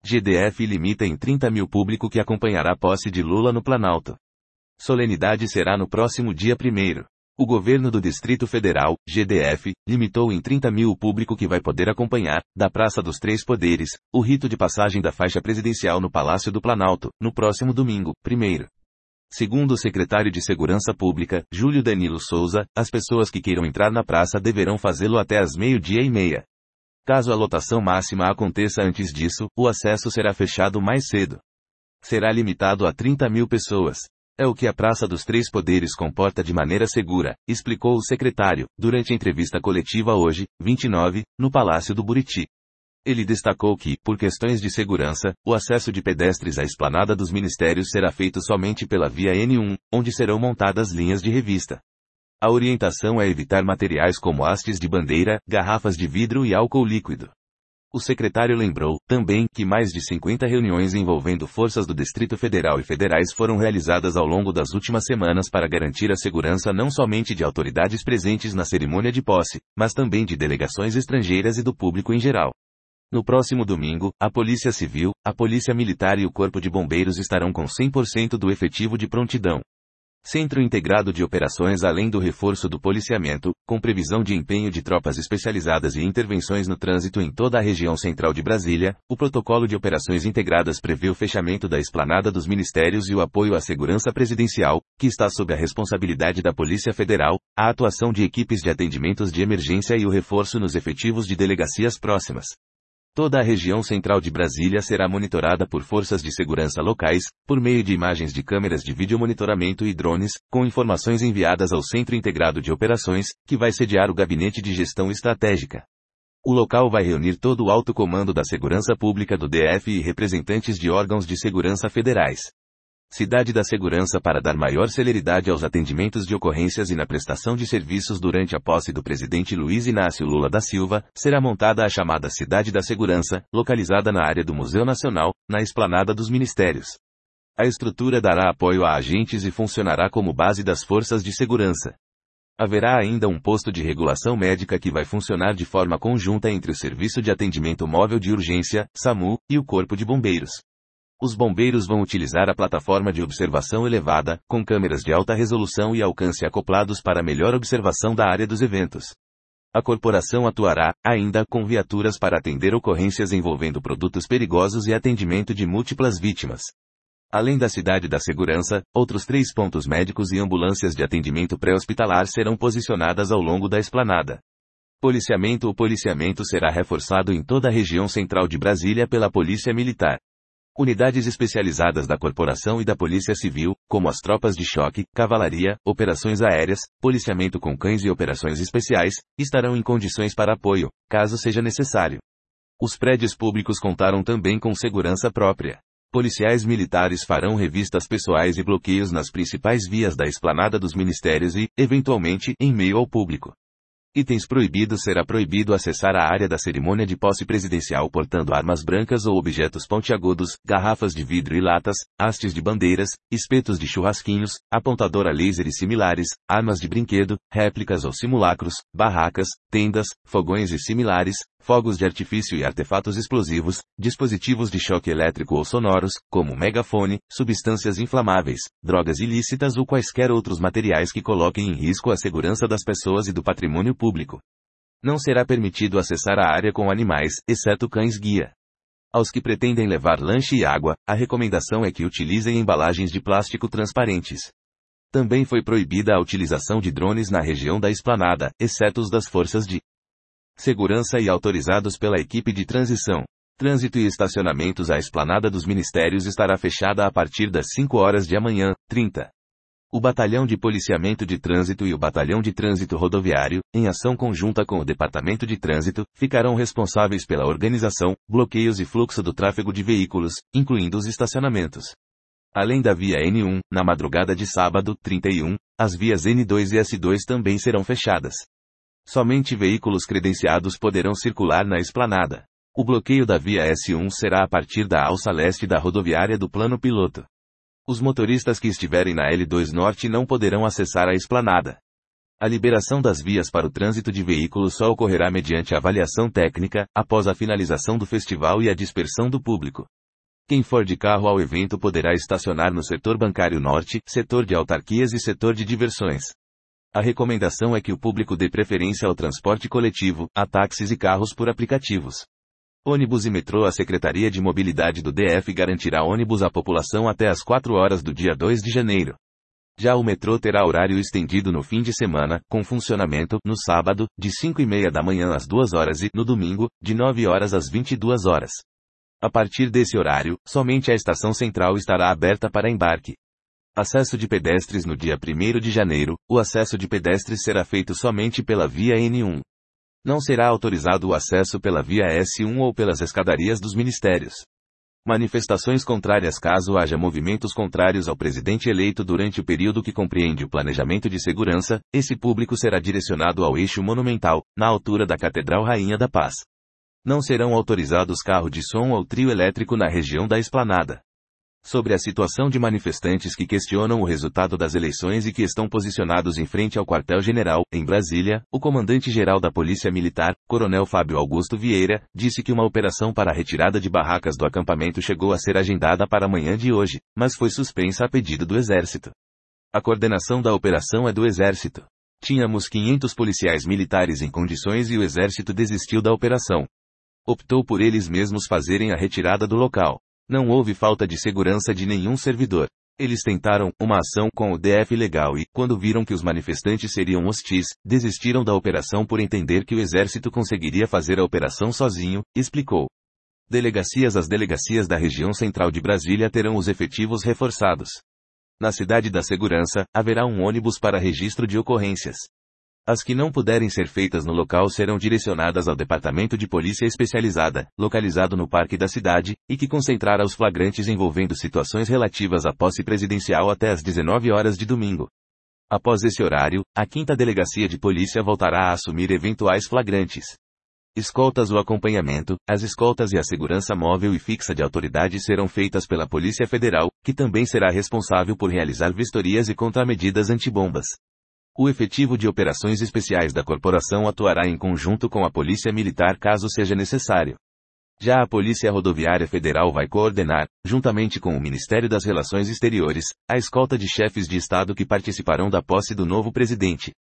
GDF limita em 30 mil público que acompanhará a posse de Lula no Planalto. Solenidade será no próximo dia 1º. O governo do Distrito Federal, GDF, limitou em 30 mil o público que vai poder acompanhar, da Praça dos Três Poderes, o rito de passagem da faixa presidencial no Palácio do Planalto, no próximo domingo, 1º. Segundo o secretário de Segurança Pública, Júlio Danilo Souza, as pessoas que queiram entrar na praça deverão fazê-lo até às 12h30. Caso a lotação máxima aconteça antes disso, o acesso será fechado mais cedo. Será limitado a 30 mil pessoas. É o que a Praça dos Três Poderes comporta de maneira segura, explicou o secretário, durante a entrevista coletiva hoje, 29, no Palácio do Buriti. Ele destacou que, por questões de segurança, o acesso de pedestres à esplanada dos ministérios será feito somente pela via N1, onde serão montadas linhas de revista. A orientação é evitar materiais como hastes de bandeira, garrafas de vidro e álcool líquido. O secretário lembrou, também, que mais de 50 reuniões envolvendo forças do Distrito Federal e federais foram realizadas ao longo das últimas semanas para garantir a segurança não somente de autoridades presentes na cerimônia de posse, mas também de delegações estrangeiras e do público em geral. No próximo domingo, a Polícia Civil, a Polícia Militar e o Corpo de Bombeiros estarão com 100% do efetivo de prontidão. Centro Integrado de Operações além do reforço do policiamento, com previsão de empenho de tropas especializadas e intervenções no trânsito em toda a região central de Brasília, o Protocolo de Operações Integradas prevê o fechamento da esplanada dos ministérios e o apoio à segurança presidencial, que está sob a responsabilidade da Polícia Federal, a atuação de equipes de atendimentos de emergência e o reforço nos efetivos de delegacias próximas. Toda a região central de Brasília será monitorada por forças de segurança locais, por meio de imagens de câmeras de videomonitoramento e drones, com informações enviadas ao Centro Integrado de Operações, que vai sediar o Gabinete de Gestão Estratégica. O local vai reunir todo o alto comando da segurança pública do DF e representantes de órgãos de segurança federais. Cidade da Segurança para dar maior celeridade aos atendimentos de ocorrências e na prestação de serviços durante a posse do presidente Luiz Inácio Lula da Silva, será montada a chamada Cidade da Segurança, localizada na área do Museu Nacional, na esplanada dos ministérios. A estrutura dará apoio a agentes e funcionará como base das forças de segurança. Haverá ainda um posto de regulação médica que vai funcionar de forma conjunta entre o Serviço de Atendimento Móvel de Urgência, SAMU, e o Corpo de Bombeiros. Os bombeiros vão utilizar a plataforma de observação elevada, com câmeras de alta resolução e alcance acoplados para melhor observação da área dos eventos. A corporação atuará, ainda, com viaturas para atender ocorrências envolvendo produtos perigosos e atendimento de múltiplas vítimas. Além da Cidade da Segurança, outros 3 pontos médicos e ambulâncias de atendimento pré-hospitalar serão posicionadas ao longo da esplanada. Policiamento. O policiamento será reforçado em toda a região central de Brasília pela Polícia Militar. Unidades especializadas da Corporação e da Polícia Civil, como as tropas de choque, cavalaria, operações aéreas, policiamento com cães e operações especiais, estarão em condições para apoio, caso seja necessário. Os prédios públicos contaram também com segurança própria. Policiais militares farão revistas pessoais e bloqueios nas principais vias da esplanada dos ministérios e, eventualmente, em meio ao público. Itens proibidos. Será proibido acessar a área da cerimônia de posse presidencial portando armas brancas ou objetos pontiagudos, garrafas de vidro e latas, hastes de bandeiras, espetos de churrasquinhos, apontador a laser e similares, armas de brinquedo, réplicas ou simulacros, barracas, tendas, fogões e similares, fogos de artifício e artefatos explosivos, dispositivos de choque elétrico ou sonoros, como megafone, substâncias inflamáveis, drogas ilícitas ou quaisquer outros materiais que coloquem em risco a segurança das pessoas e do patrimônio público. Não será permitido acessar a área com animais, exceto cães-guia. Aos que pretendem levar lanche e água, a recomendação é que utilizem embalagens de plástico transparentes. Também foi proibida a utilização de drones na região da esplanada, exceto os das forças de segurança e autorizados pela equipe de transição. Trânsito e estacionamentos. A esplanada dos ministérios estará fechada a partir das 5 horas de amanhã, 30. O Batalhão de Policiamento de Trânsito e o Batalhão de Trânsito Rodoviário, em ação conjunta com o Departamento de Trânsito, ficarão responsáveis pela organização, bloqueios e fluxo do tráfego de veículos, incluindo os estacionamentos. Além da via N1, na madrugada de sábado, 31, as vias N2 e S2 também serão fechadas. Somente veículos credenciados poderão circular na esplanada. O bloqueio da via S1 será a partir da alça leste da rodoviária do plano piloto. Os motoristas que estiverem na L2 Norte não poderão acessar a esplanada. A liberação das vias para o trânsito de veículos só ocorrerá mediante avaliação técnica, após a finalização do festival e a dispersão do público. Quem for de carro ao evento poderá estacionar no setor bancário norte, setor de autarquias e setor de diversões. A recomendação é que o público dê preferência ao transporte coletivo, a táxis e carros por aplicativos. Ônibus e metrô. A Secretaria de Mobilidade do DF garantirá ônibus à população até às 4 horas do dia 2 de janeiro. Já o metrô terá horário estendido no fim de semana, com funcionamento, no sábado, de 5h30 da manhã às 2 horas e, no domingo, de 9 horas às 22 horas. A partir desse horário, somente a estação central estará aberta para embarque. Acesso de pedestres. No dia 1º de janeiro, o acesso de pedestres será feito somente pela via N1. Não será autorizado o acesso pela via S1 ou pelas escadarias dos ministérios. Manifestações contrárias. Caso haja movimentos contrários ao presidente eleito durante o período que compreende o planejamento de segurança, esse público será direcionado ao eixo monumental, na altura da Catedral Rainha da Paz. Não serão autorizados carro de som ou trio elétrico na região da esplanada. Sobre a situação de manifestantes que questionam o resultado das eleições e que estão posicionados em frente ao quartel-general, em Brasília, o comandante-geral da Polícia Militar, Coronel Fábio Augusto Vieira, disse que uma operação para a retirada de barracas do acampamento chegou a ser agendada para a manhã de hoje, mas foi suspensa a pedido do Exército. A coordenação da operação é do Exército. Tínhamos 500 policiais militares em condições e o Exército desistiu da operação. Optou por eles mesmos fazerem a retirada do local. Não houve falta de segurança de nenhum servidor. Eles tentaram uma ação com o DF legal e, quando viram que os manifestantes seriam hostis, desistiram da operação por entender que o Exército conseguiria fazer a operação sozinho, explicou. As delegacias da região central de Brasília terão os efetivos reforçados. Na Cidade da Segurança, haverá um ônibus para registro de ocorrências. As que não puderem ser feitas no local serão direcionadas ao Departamento de Polícia Especializada, localizado no Parque da Cidade, e que concentrará os flagrantes envolvendo situações relativas à posse presidencial até às 19 horas de domingo. Após esse horário, a 5ª Delegacia de Polícia voltará a assumir eventuais flagrantes. Escoltas. O acompanhamento, as escoltas e a segurança móvel e fixa de autoridade serão feitas pela Polícia Federal, que também será responsável por realizar vistorias e contramedidas antibombas. O efetivo de operações especiais da corporação atuará em conjunto com a Polícia Militar caso seja necessário. Já a Polícia Rodoviária Federal vai coordenar, juntamente com o Ministério das Relações Exteriores, a escolta de chefes de Estado que participarão da posse do novo presidente.